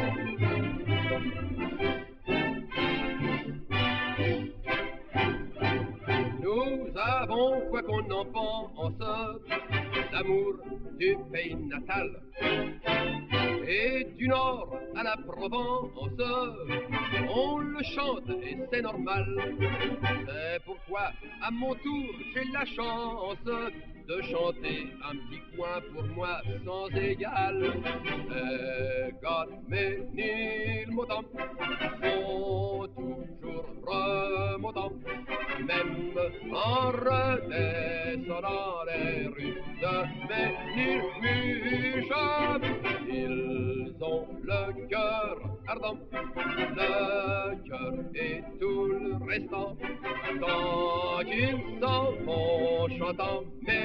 Nous avons, quoi qu'on en pense, l'amour du pays natal. Et du nord à la Provence, on le chante et c'est normal. C'est pourquoi, à mon tour, j'ai la chance de chanter un petit coin pour moi sans égal. Les gars de Ménilmontant sont toujours remontants, même en redescendant les rues de Ménilmuchat. Ils ont le cœur ardent, le cœur et tout le restant. Quand ils s'en vont chantant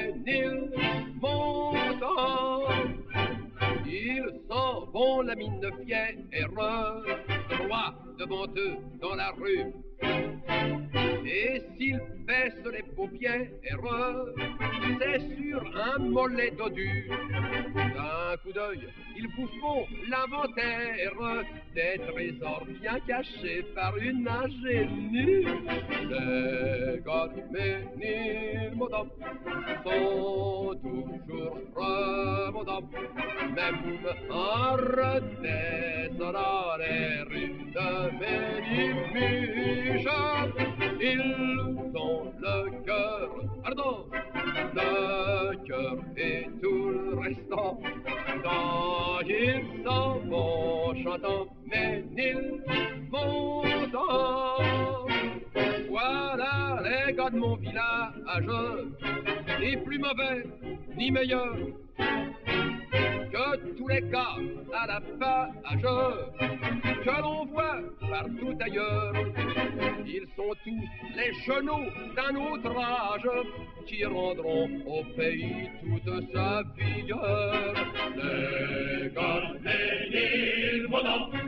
Ménilmontant, ils s'en vont la mine fière, droit devant eux dans la rue. Et s'ils baissent les paupières, c'est sur un mollet dodu. D'un coup d'œil, ils vous font l'inventaire des trésors bien cachés par une ingénue. Les gars de Ménilmontant sont toujours remontants, même en redescendant les rues de Ménilmuchat. Ils ont le cœur ardent, le cœur et tout le restant. Quand ils s'en vont chantant Ménilmontant. Voilà les gars de mon village, ni plus mauvais, ni meilleurs que tous les gars à la page que l'on voit partout ailleurs. Ils sont tous les genoux d'un autre âge qui rendront au pays toute sa vigueur. Les gars de Ménilmontant